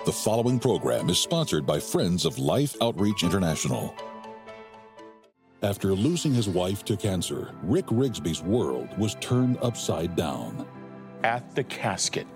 The following program is sponsored by Friends of Life Outreach International. After losing his wife to cancer, Rick Rigsby's world was turned upside down. At the casket,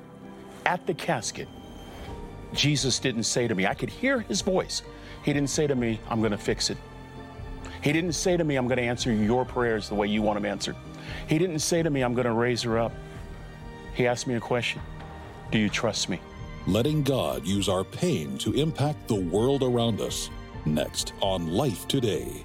Jesus didn't say to me, I could hear his voice. He didn't say to me, I'm going to fix it. He didn't say to me, I'm going to answer your prayers the way you want them answered. He didn't say to me, I'm going to raise her up. He asked me a question. Do you trust me? Letting God use our pain to impact the world around us. Next on Life Today.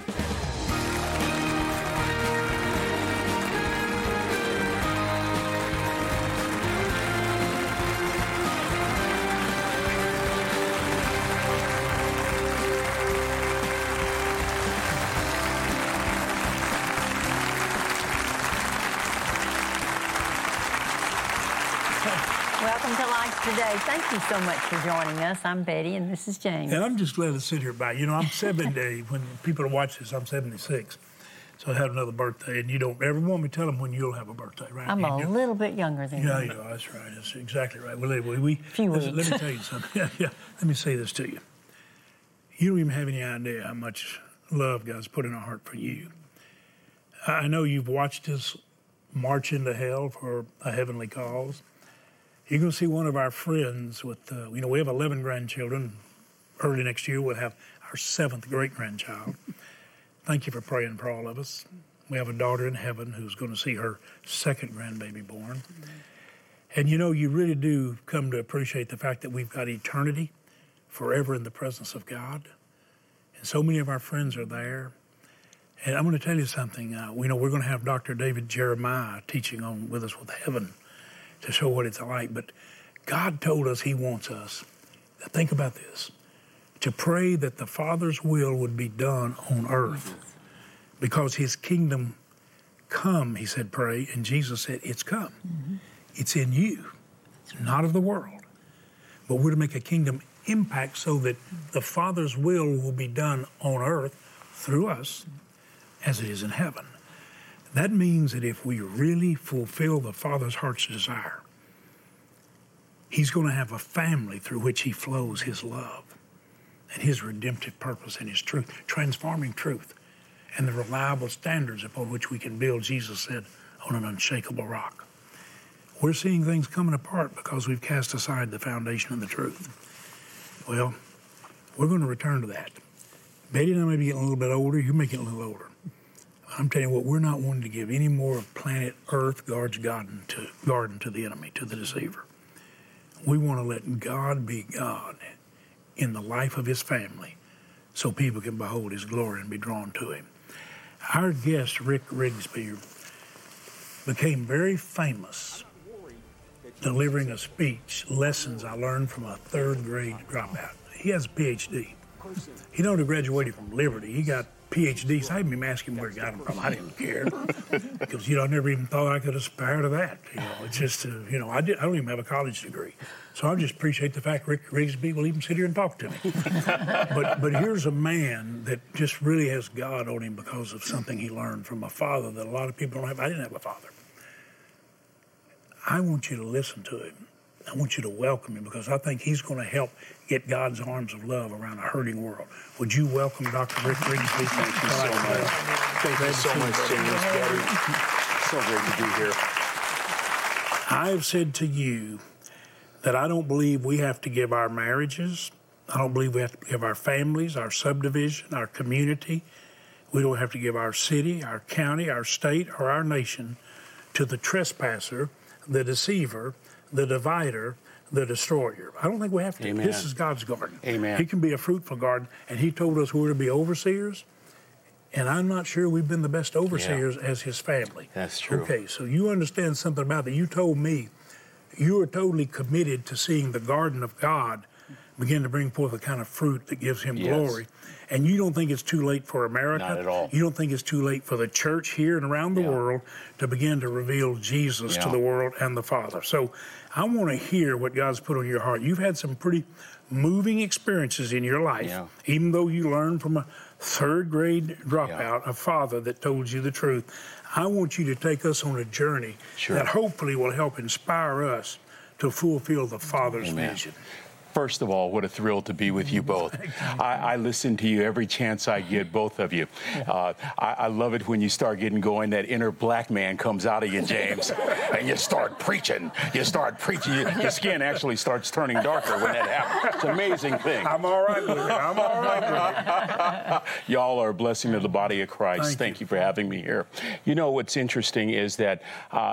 Welcome to Life Today. Thank you so much for joining us. I'm Betty, and this is James. And I'm just glad to sit here by. You know, I'm 70. When people watch this, I'm 76. So I had another birthday, and you don't ever want me to tell them when you'll have a birthday, right? I'm a little bit younger than you. Yeah, you are. That's right. That's exactly right. Well, anyway, let me tell you something. Yeah. Let me say this to you. You don't even have any idea how much love God's put in our heart for you. I know you've watched us march into hell for a heavenly cause. You're going to see one of our friends with, we have 11 grandchildren. Early next year, we'll have our 7th great-grandchild. Thank you for praying for all of us. We have a daughter in heaven who's going to see her 2nd grandbaby born. And you really do come to appreciate the fact that we've got eternity forever in the presence of God. And so many of our friends are there. And I'm going to tell you something. We're going to have Dr. David Jeremiah teaching on with us with heaven to show what it's like. But God told us he wants us, think about this, to pray that the Father's will would be done on earth. Because his kingdom come, he said, pray, and Jesus said, it's come. Mm-hmm. It's in you. It's not of the world. But we're to make a kingdom impact so that the Father's will be done on earth through us as it is in heaven. That means that if we really fulfill the Father's heart's desire, he's going to have a family through which he flows his love and his redemptive purpose and his truth, transforming truth, and the reliable standards upon which we can build, Jesus said, on an unshakable rock. We're seeing things coming apart because we've cast aside the foundation of the truth. Well, we're going to return to that. Betty and I may be getting a little bit older. You may get a little older. I'm telling you what, we're not wanting to give any more of planet Earth God's garden to the enemy, to the deceiver. We want to let God be God in the life of his family so people can behold his glory and be drawn to him. Our guest, Rick Rigsby, became very famous delivering a speech, lessons I learned from a 3rd grade dropout. He has a PhD. He not only graduated from Liberty, he got PhDs. I didn't even ask him where he got them from. I didn't care because I never even thought I could aspire to that. It's just I don't even have a college degree, so I just appreciate the fact Rick Rigsby will even sit here and talk to me. but here's a man that just really has God on him because of something he learned from a father that a lot of people don't have. I didn't have a father. I want you to listen to him. I want you to welcome him because I think he's going to help get God's arms of love around a hurting world. Would you welcome Dr. Rick Rigsby? Thank you so much. Thank you so much, James. Betty. So great to be here. I have said to you that I don't believe we have to give our marriages. I don't believe we have to give our families, our subdivision, our community. We don't have to give our city, our county, our state, or our nation to the trespasser, the deceiver, the divider, the destroyer. I don't think we have to. Amen. This is God's garden. Amen. He can be a fruitful garden, and he told us we're to be overseers, and I'm not sure we've been the best overseers as his family. That's true. Okay, so you understand something about that. You told me you are totally committed to seeing the garden of God begin to bring forth a kind of fruit that gives him glory. And you don't think it's too late for America? Not at all. You don't think it's too late for the church here and around the world to begin to reveal Jesus to the world and the Father. So I want to hear what God's put on your heart. You've had some pretty moving experiences in your life, even though you learned from a 3rd grade dropout, a father that told you the truth. I want you to take us on a journey that hopefully will help inspire us to fulfill the Father's vision. First of all, what a thrill to be with you both. I listen to you every chance I get, both of you. I love it when you start getting going, that inner black man comes out of you, James, and you start preaching. Your skin actually starts turning darker when that happens. It's an amazing thing. I'm all right with it. I'm all right with it. Y'all are a blessing to the body of Christ. Thank you for having me here. You know, what's interesting is that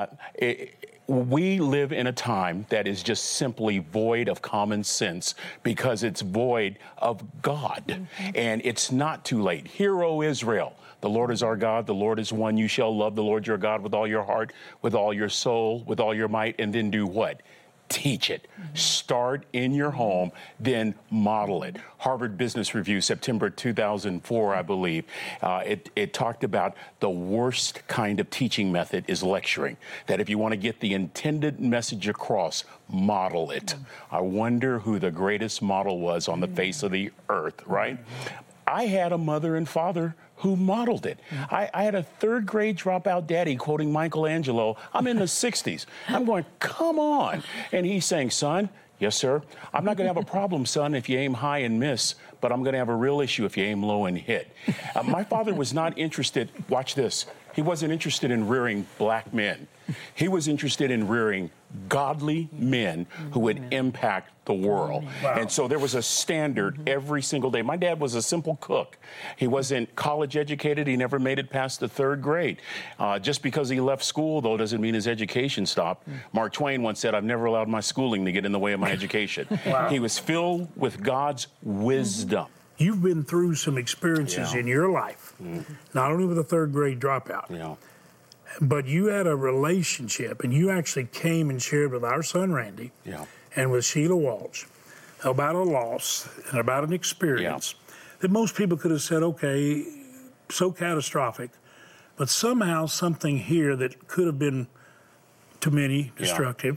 we live in a time that is just simply void of common sense because it's void of God. Mm-hmm. And it's not too late. Hear, O Israel, the Lord is our God, the Lord is one. You shall love the Lord your God with all your heart, with all your soul, with all your might, and then do what? Teach it. Mm-hmm. Start in your home, then model it. Harvard Business Review, September 2004, I believe, it talked about the worst kind of teaching method is lecturing. That if you want to get the intended message across, model it. Mm-hmm. I wonder who the greatest model was on the face of the earth, right? Mm-hmm. I had a mother and father who modeled it. I had a third grade dropout daddy quoting Michelangelo. I'm in the 60s. I'm going, come on. And he's saying, son, yes, sir, I'm not going to have a problem, son, if you aim high and miss, but I'm going to have a real issue if you aim low and hit. My father was not interested, watch this, he wasn't interested in rearing black men. He was interested in rearing godly men who would impact the world. Wow. And so there was a standard every single day. My dad was a simple cook. He wasn't college educated. He never made it past the third grade. Just because he left school, though, doesn't mean his education stopped. Mark Twain once said, I've never allowed my schooling to get in the way of my education. Wow. He was filled with God's wisdom. You've been through some experiences in your life, not only with a third grade dropout, but you had a relationship, and you actually came and shared with our son Randy and with Sheila Walsh about a loss and about an experience that most people could have said, okay, so catastrophic, but somehow something here that could have been, to many, destructive.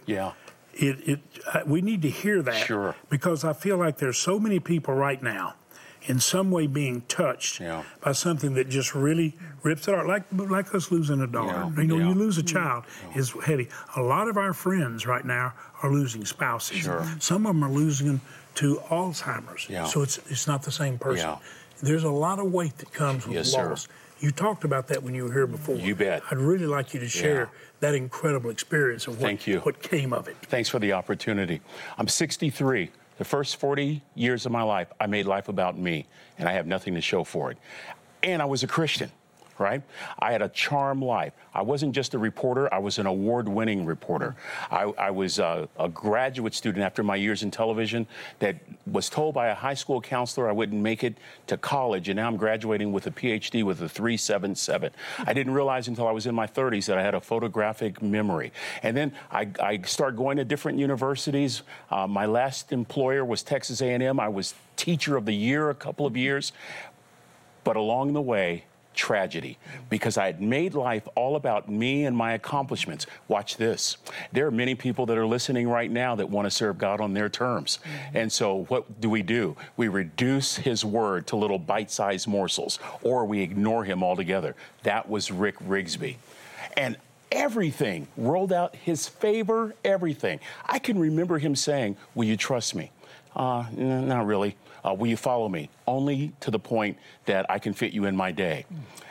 We need to hear that because I feel like there's so many people right now in some way being touched by something that just really rips it out, like us losing a daughter. You know, you lose a child is heavy. A lot of our friends right now are losing spouses. Some of them are losing them to Alzheimer's. So it's not the same person. There's a lot of weight that comes with loss. You talked about that when you were here before. You bet. I'd really like you to share that incredible experience of what came of it. Thanks for the opportunity. I'm 63. The first 40 years of my life, I made life about me, and I have nothing to show for it. And I was a Christian, right? I had a charmed life. I wasn't just a reporter. I was an award-winning reporter. I was a graduate student after my years in television that was told by a high school counselor I wouldn't make it to college, and now I'm graduating with a PhD with a 3.77. I didn't realize until I was in my 30s that I had a photographic memory. And then I started going to different universities. My last employer was Texas A&M. I was Teacher of the Year a couple of years. But along the way, tragedy, because I had made life all about me and my accomplishments. Watch this. There are many people that are listening right now that want to serve God on their terms. And so what do? We reduce his word to little bite-sized morsels, or we ignore him altogether. That was Rick Rigsby. And everything rolled out his favor, everything. I can remember him saying, will you trust me? Not really. Will you follow me? Only to the point that I can fit you in my day.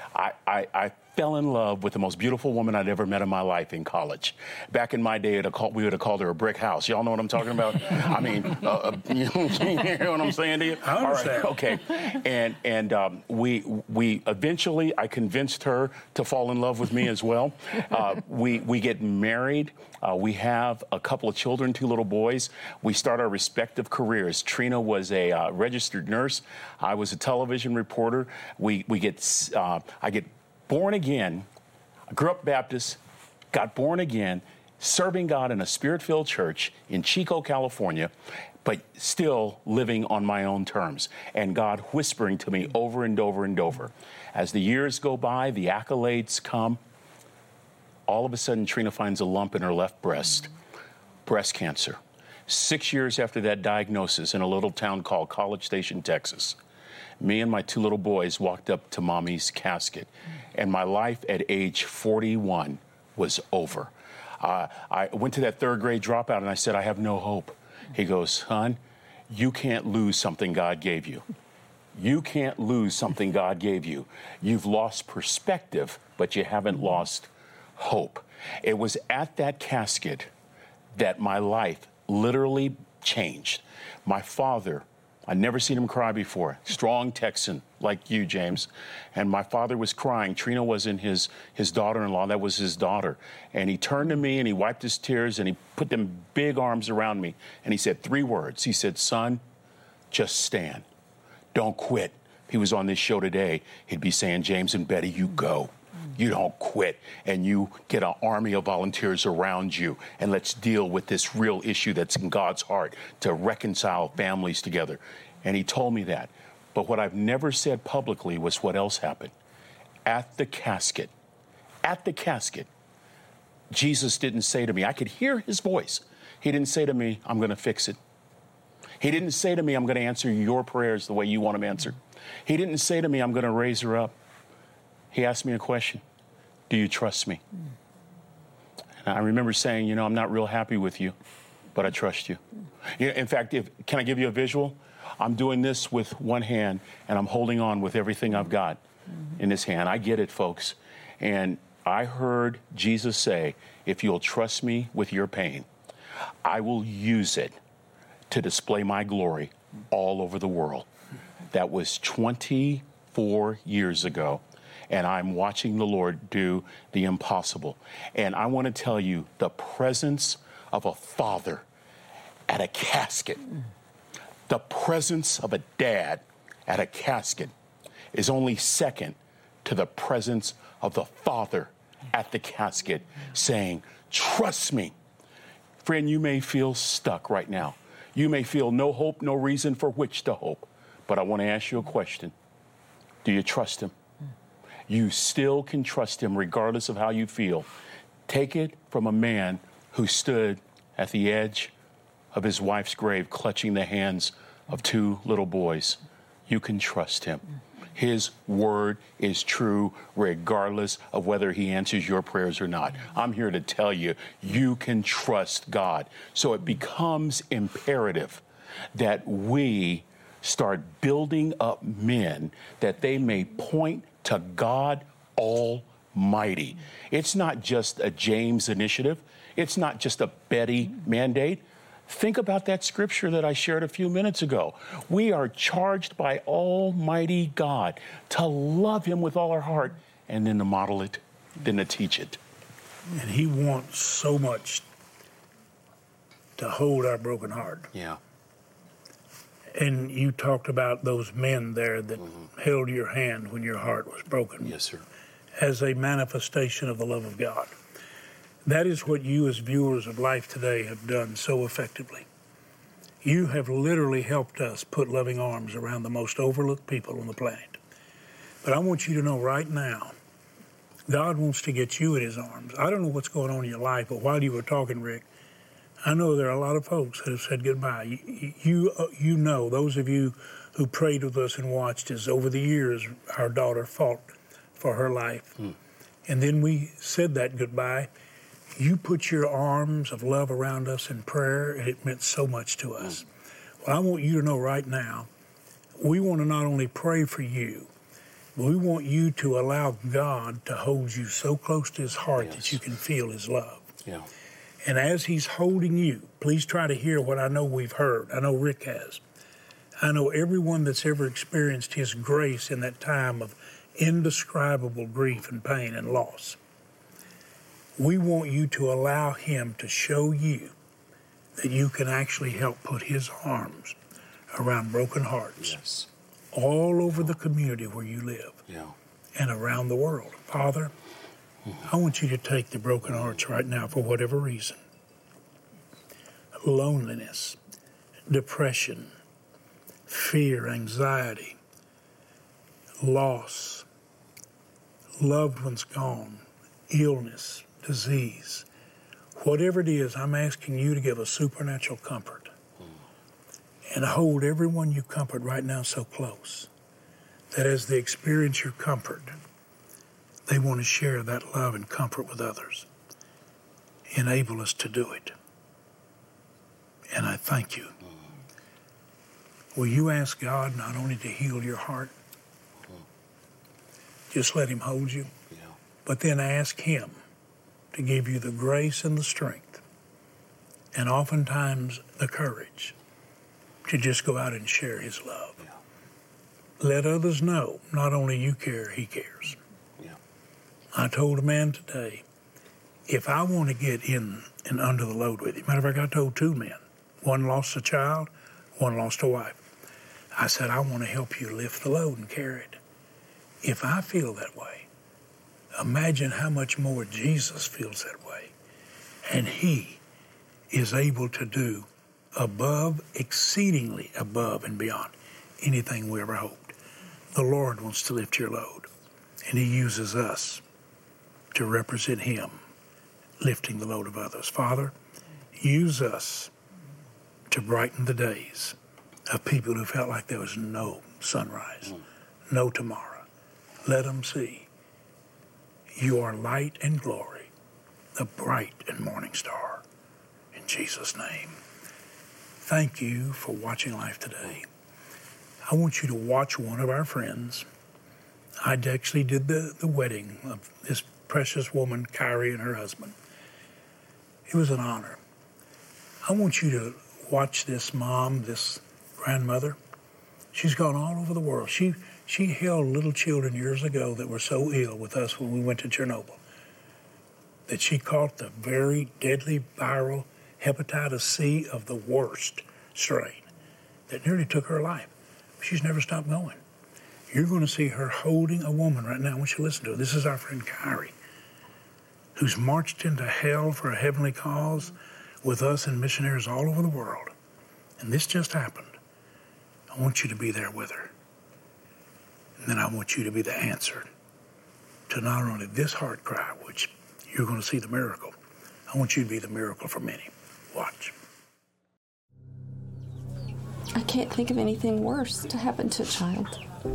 I fell in love with the most beautiful woman I'd ever met in my life in college. Back in my day, we would have called her a brick house. Y'all know what I'm talking about? I mean, you know what I'm saying to you? I understand. All right, okay. And we eventually, I convinced her to fall in love with me as well. We get married. We have a couple of children, 2 little boys. We start our respective careers. Trina was a registered nurse. I was a television reporter. I get born again. I grew up Baptist, got born again, serving God in a Spirit-filled church in Chico, California, but still living on my own terms, and God whispering to me over and over and over. As the years go by, the accolades come. All of a sudden, Trina finds a lump in her left breast, breast cancer. 6 years after that diagnosis in a little town called College Station, Texas, me and my 2 little boys walked up to Mommy's casket, and my life at age 41 was over. I went to that third grade dropout, and I said, I have no hope. He goes, son, You can't lose something God gave you. You can't lose something God gave you. You've lost perspective, but you haven't lost hope. It was at that casket that my life literally changed. My father, I'd never seen him cry before, strong Texan like you, James. And my father was crying. Trina wasn't his daughter-in-law, that was his daughter. And he turned to me and he wiped his tears and he put them big arms around me. And he said 3 words. He said, son, just stand. Don't quit. He was on this show today. He'd be saying, James and Betty, you go. You don't quit, and you get an army of volunteers around you, and let's deal with this real issue that's in God's heart to reconcile families together. And he told me that. But what I've never said publicly was what else happened. At the casket, Jesus didn't say to me, I could hear his voice. He didn't say to me, I'm going to fix it. He didn't say to me, I'm going to answer your prayers the way you want them answered. He didn't say to me, I'm going to raise her up. He asked me a question. Do you trust me? And I remember saying, I'm not real happy with you, but I trust you. In fact, can I give you a visual? I'm doing this with one hand, and I'm holding on with everything I've got in this hand. I get it, folks. And I heard Jesus say, if you'll trust me with your pain, I will use it to display my glory all over the world. That was 24 years ago. And I'm watching the Lord do the impossible. And I want to tell you, the presence of a father at a casket, the presence of a dad at a casket is only second to the presence of the father at the casket saying, trust me. Friend, you may feel stuck right now. You may feel no hope, no reason for which to hope. But I want to ask you a question. Do you trust him? You still can trust him regardless of how you feel. Take it from a man who stood at the edge of his wife's grave, clutching the hands of 2 little boys. You can trust him. His word is true regardless of whether he answers your prayers or not. I'm here to tell you, you can trust God. So it becomes imperative that we start building up men that they may point to God Almighty. It's not just a James initiative. It's not just a Betty mandate. Think about that scripture that I shared a few minutes ago. We are charged by Almighty God to love him with all our heart and then to model it, then to teach it. And he wants so much to hold our broken heart. Yeah. And you talked about those men there that held your hand when your heart was broken. Yes, sir. As a manifestation of the love of God. That is what you as viewers of Life Today have done so effectively. You have literally helped us put loving arms around the most overlooked people on the planet. But I want you to know right now, God wants to get you in his arms. I don't know what's going on in your life, but while you were talking, Rick, I know there are a lot of folks that have said goodbye. You know, those of you who prayed with us and watched as over the years our daughter fought for her life. And then we said that goodbye. You put your arms of love around us in prayer, and it meant so much to us. Well, I want you to know right now, we want to not only pray for you, but we want you to allow God to hold you so close to his heart that you can feel his love. Yeah. And as he's holding you, please try to hear what I know we've heard. I know Rick has. I know everyone that's ever experienced his grace in that time of indescribable grief and pain and loss. We want you to allow him to show you that you can actually help put his arms around broken hearts all over the community where you live and around the world. Father, I want you to take the broken hearts right now for whatever reason. Loneliness, depression, fear, anxiety, loss, loved ones gone, illness, disease. Whatever it is, I'm asking you to give a supernatural comfort and hold everyone you comfort right now so close that as they experience your comfort, they want to share that love and comfort with others. Enable us to do it. And I thank you will you ask God not only to heal your heart, just let him hold you, but then ask him to give you the grace and the strength and oftentimes the courage to just go out and share his love. Let others know not only you care, he cares. I told a man today, if I want to get in and under the load with you, matter of fact, I told two men, one lost a child, one lost a wife. I said, I want to help you lift the load and carry it. If I feel that way, imagine how much more Jesus feels that way. And he is able to do above, exceedingly above and beyond anything we ever hoped. The Lord wants to lift your load, and he uses us to represent him, lifting the load of others. Father, use us to brighten the days of people who felt like there was no sunrise, no tomorrow. Let them see you are light and glory, the bright and morning star. In Jesus' name. Thank you for watching Life Today. I want you to watch one of our friends. I actually did the wedding of this precious woman, Kyrie, and her husband. It was an honor. I want you to watch this mom, this grandmother. She's gone all over the world. She held little children years ago that were so ill with us when we went to Chernobyl that she caught the very deadly viral hepatitis C of the worst strain that nearly took her life. She's never stopped going. You're going to see her holding a woman right now. I want you to listen to her. This is our friend Kyrie, who's marched into hell for a heavenly cause with us and missionaries all over the world. And this just happened. I want you to be there with her. And then I want you to be the answer to not only this heart cry, which you're going to see the miracle. I want you to be the miracle for many. Watch. I can't think of anything worse to happen to a child.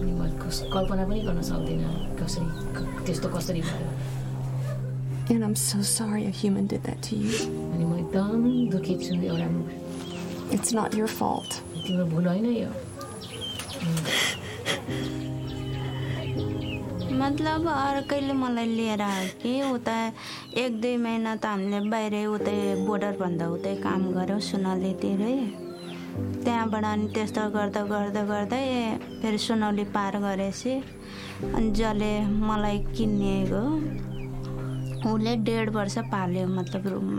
And I'm so sorry a human did that to you. It's not your fault. मतलब अर्कैले मलाई लिएर आयो कि उता 1-2 महिना त हामीले बाहिरै उतै बोर्डरभन्दा उतै काम गर्यौँ सुनौलीतिरै त्यहाँबाट अनि त्यस्तो गर्दा गर्दा गर्दै फेरि सुनौली पार गरेपछि अनि जसले मलाई किनेको उसले 1.5 वर्ष पाल्यो मतलब रुममा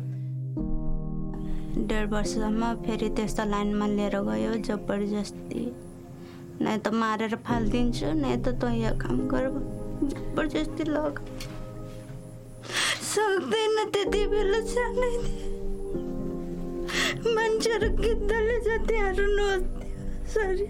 1.5 वर्षसम्म फेरि त्यस्तो लाइनमा लिएर गयो जबरजस्ती नहीं तो मारेर फालिदिन्छु नहीं तो तँ यहाँ काम गर जबरजस्ती लग सक्दैन त्यति बेला जानै मान्छेहरू गिद्धले जतिहरू नहोस् सरी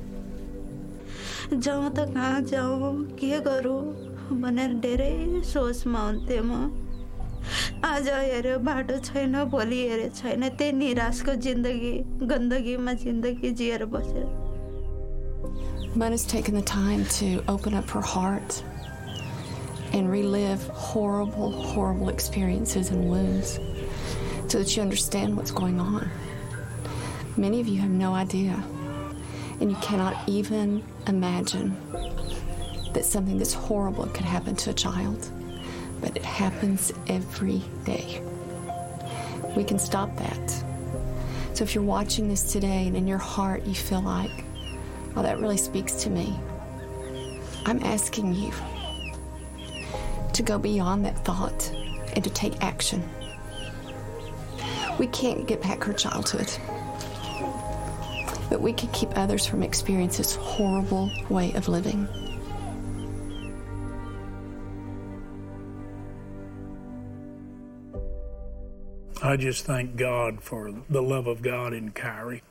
जाउँ त कहाँ जाउँ के गरौँ भनेर धेरै सोचमा हुन्थेँ म आज हेऱ्यो बाटो छैन भोलि हेऱ्यो छैन त्यही निराशको जिन्दगी गन्दगीमा जिन्दगी जिएर बसेर Mona's taken the time to open up her heart and relive horrible, horrible experiences and wounds so that you understand what's going on. Many of you have no idea, and you cannot even imagine that something this horrible could happen to a child, but it happens every day. We can stop that. So if you're watching this today and in your heart you feel like, oh, that really speaks to me, I'm asking you to go beyond that thought and to take action. We can't get back her childhood, but we can keep others from experiencing this horrible way of living. I just thank God for the love of God in Kyrie.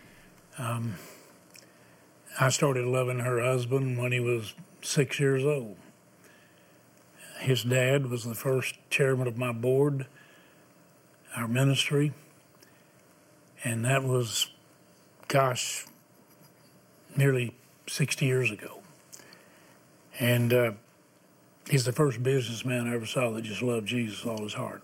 I started loving her husband when he was 6 years old. His dad was the first chairman of my board, our ministry, and that was, gosh, nearly 60 years ago. And he's the first businessman I ever saw that just loved Jesus with all his heart.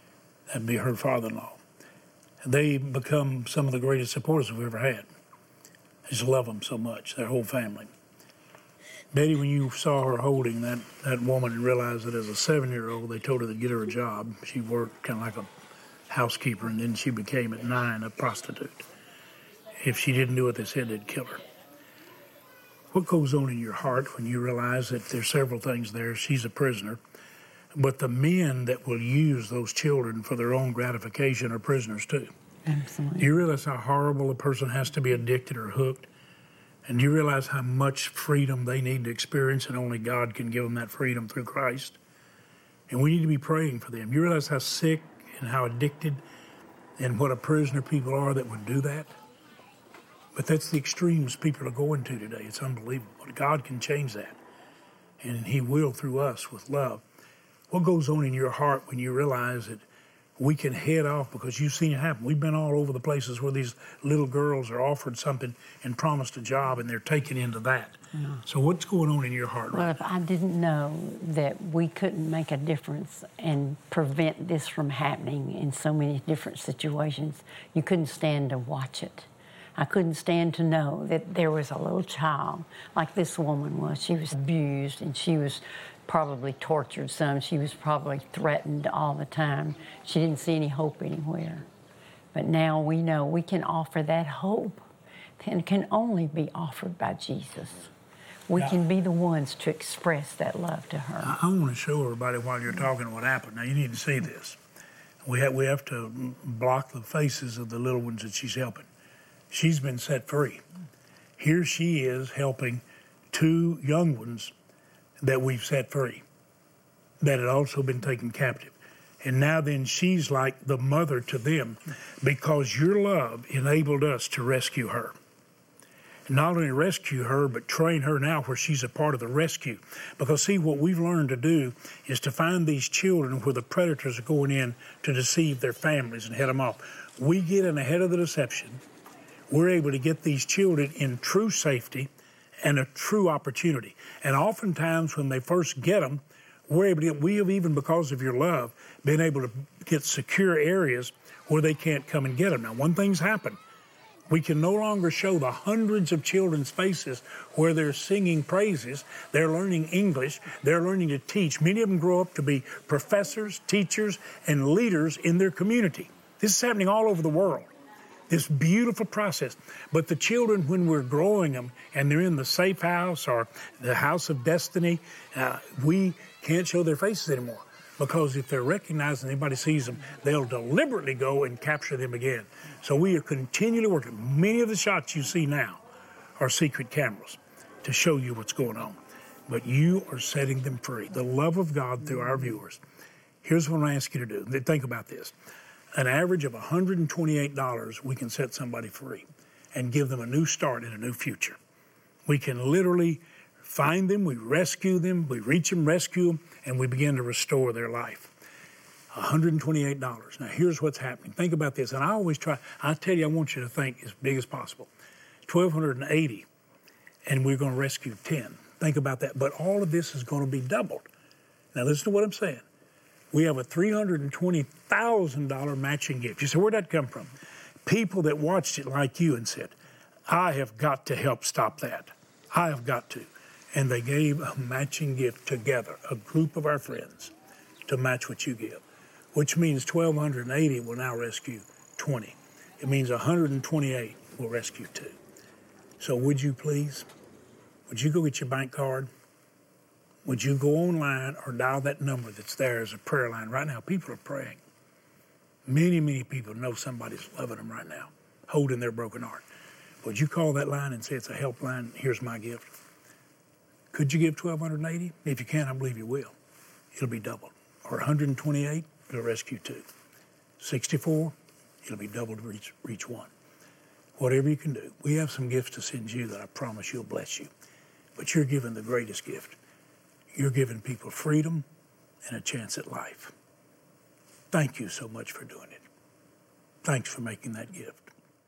That'd be her father-in-law. They become some of the greatest supporters we've ever had. I just love them so much, their whole family. Betty, when you saw her holding that woman and realized that as a 7-year-old, they told her to get her a job. She worked kind of like a housekeeper, and then she became at 9 a prostitute. If she didn't do what they said, they'd kill her. What goes on in your heart when you realize that there's several things there? She's a prisoner, but the men that will use those children for their own gratification are prisoners too. Absolutely. Do you realize how horrible a person has to be addicted or hooked? And do you realize how much freedom they need to experience, and only God can give them that freedom through Christ? And we need to be praying for them. You realize how sick and how addicted and what a prisoner people are that would do that? But that's the extremes people are going to today. It's unbelievable. But God can change that. And He will through us with love. What goes on in your heart when you realize that we can head off, because you've seen it happen. We've been all over the places where these little girls are offered something and promised a job, and they're taken into that. Yeah. So what's going on in your heart right now? Well, if I didn't know that we couldn't make a difference and prevent this from happening in so many different situations, you couldn't stand to watch it. I couldn't stand to know that there was a little child, like this woman was. She was abused, and she was probably tortured some. She was probably threatened all the time. She didn't see any hope anywhere. But now we know we can offer that hope, and can only be offered by Jesus. We can be the ones to express that love to her. I want to show everybody while you're talking what happened. Now, you need to see this. We have to block the faces of the little ones that she's helping. She's been set free. Here she is helping 2 young ones that we've set free, that had also been taken captive. And now then she's like the mother to them, because your love enabled us to rescue her. And not only rescue her, but train her now where she's a part of the rescue. Because see, what we've learned to do is to find these children where the predators are going in to deceive their families and head them off. We get in ahead of the deception. We're able to get these children in true safety and a true opportunity. And oftentimes when they first get them, we have, even because of your love, been able to get secure areas where they can't come and get them. Now, one thing's happened. We can no longer show the hundreds of children's faces where they're singing praises, they're learning English, they're learning to teach. Many of them grow up to be professors, teachers, and leaders in their community. This is happening all over the world. This beautiful process. But the children, when we're growing them and they're in the safe house or the house of destiny, we can't show their faces anymore, because if they're recognized and anybody sees them, they'll deliberately go and capture them again. So we are continually working. Many of the shots you see now are secret cameras to show you what's going on. But you are setting them free. The love of God through our viewers. Here's what I ask you to do. Think about this. An average of $128, we can set somebody free and give them a new start and a new future. We can literally find them, we rescue them, we reach them, rescue them, and we begin to restore their life. $128. Now, here's what's happening. Think about this, and I tell you, I want you to think as big as possible. $1,280, and we're going to rescue 10. Think about that. But all of this is going to be doubled. Now, listen to what I'm saying. We have a $320,000 matching gift. You say, where'd that come from? People that watched it like you and said, I have got to help stop that. I have got to. And they gave a matching gift together, a group of our friends, to match what you give, which means $1,280 will now rescue 20. It means 128 will rescue 2. So would you please, would you go get your bank card? Would you go online or dial that number that's there as a prayer line? Right now, people are praying. Many, many people know somebody's loving them right now, holding their broken heart. Would you call that line and say it's a help line? Here's my gift. Could you give $1,280? If you can, I believe you will. It'll be doubled. Or 128, it'll rescue 2. 64, it'll be doubled to reach 1. Whatever you can do. We have some gifts to send you that I promise you'll bless you. But you're giving the greatest gift. You're giving people freedom and a chance at life. Thank you so much for doing it. Thanks for making that gift.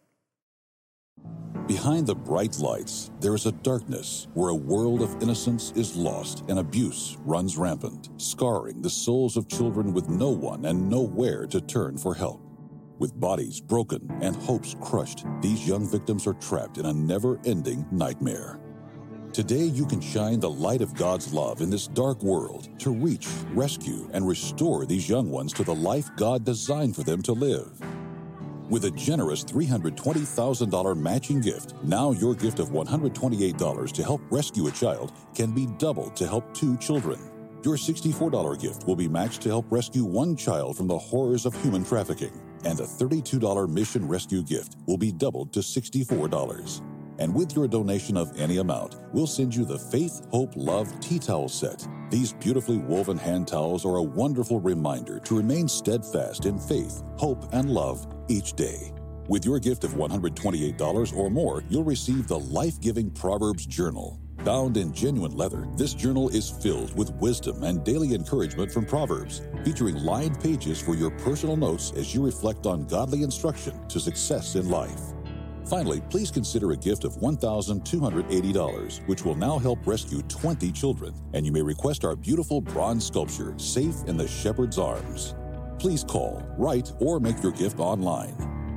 Behind the bright lights, there is a darkness where a world of innocence is lost and abuse runs rampant, scarring the souls of children with no one and nowhere to turn for help. With bodies broken and hopes crushed, these young victims are trapped in a never-ending nightmare. Today, you can shine the light of God's love in this dark world to reach, rescue, and restore these young ones to the life God designed for them to live. With a generous $320,000 matching gift, now your gift of $128 to help rescue a child can be doubled to help 2 children. Your $64 gift will be matched to help rescue 1 child from the horrors of human trafficking, and a $32 mission rescue gift will be doubled to $64. And with your donation of any amount, we'll send you the Faith, Hope, Love tea towel set. These beautifully woven hand towels are a wonderful reminder to remain steadfast in faith, hope, and love each day. With your gift of $128 or more, you'll receive the life-giving Proverbs Journal. Bound in genuine leather, this journal is filled with wisdom and daily encouragement from Proverbs, featuring lined pages for your personal notes as you reflect on godly instruction to success in life. Finally, please consider a gift of $1,280, which will now help rescue 20 children, and you may request our beautiful bronze sculpture, Safe in the Shepherd's Arms. Please call, write, or make your gift online.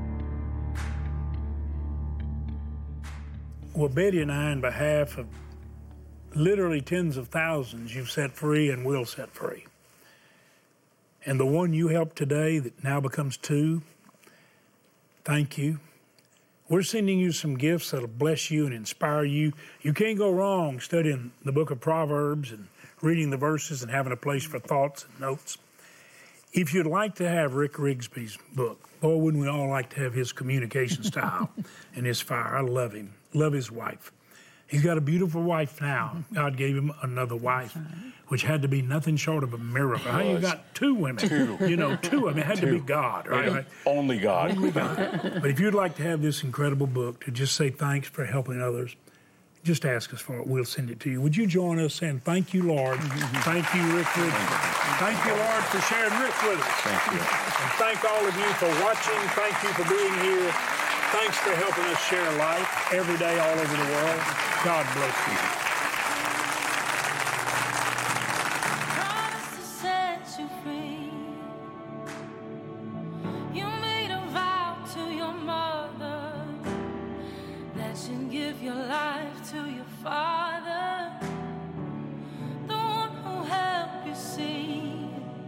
Well, Betty and I, on behalf of literally tens of thousands you've set free and will set free, and the one you helped today that now becomes 2, thank you. We're sending you some gifts that'll bless you and inspire you. You can't go wrong studying the book of Proverbs and reading the verses and having a place for thoughts and notes. If you'd like to have Rick Rigsby's book, boy, wouldn't we all like to have his communication style and his fire. I love him, love his wife. He's got a beautiful wife now. God gave him another wife, which had to be nothing short of a miracle. How you got 2 women? 2. You know, 2. I mean, it had to be God, right? Only God. Only God. But if you'd like to have this incredible book to just say thanks for helping others, just ask us for it. We'll send it to you. Would you join us saying, thank you, Lord. Thank you, Rick Rigsby. Thank you, Lord, for sharing Rick with us. Thank you. And thank all of you for watching. Thank you for being here. Thanks for helping us share life every day all over the world. God bless you. Promise to set you free. You made a vow to your mother that you'd give your life to your father, the one who helped you see,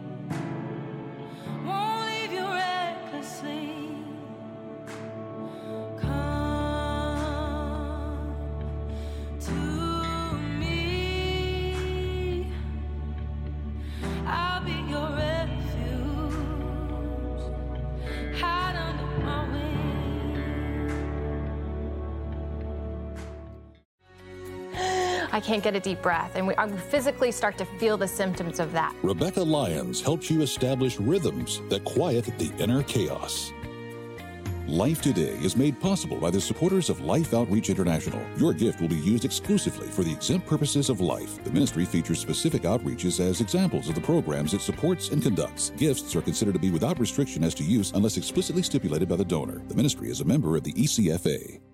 won't leave you recklessly. I can't get a deep breath, and I physically start to feel the symptoms of that. Rebecca Lyons helps you establish rhythms that quiet the inner chaos. Life Today is made possible by the supporters of Life Outreach International. Your gift will be used exclusively for the exempt purposes of life. The ministry features specific outreaches as examples of the programs it supports and conducts. Gifts are considered to be without restriction as to use unless explicitly stipulated by the donor. The ministry is a member of the ECFA.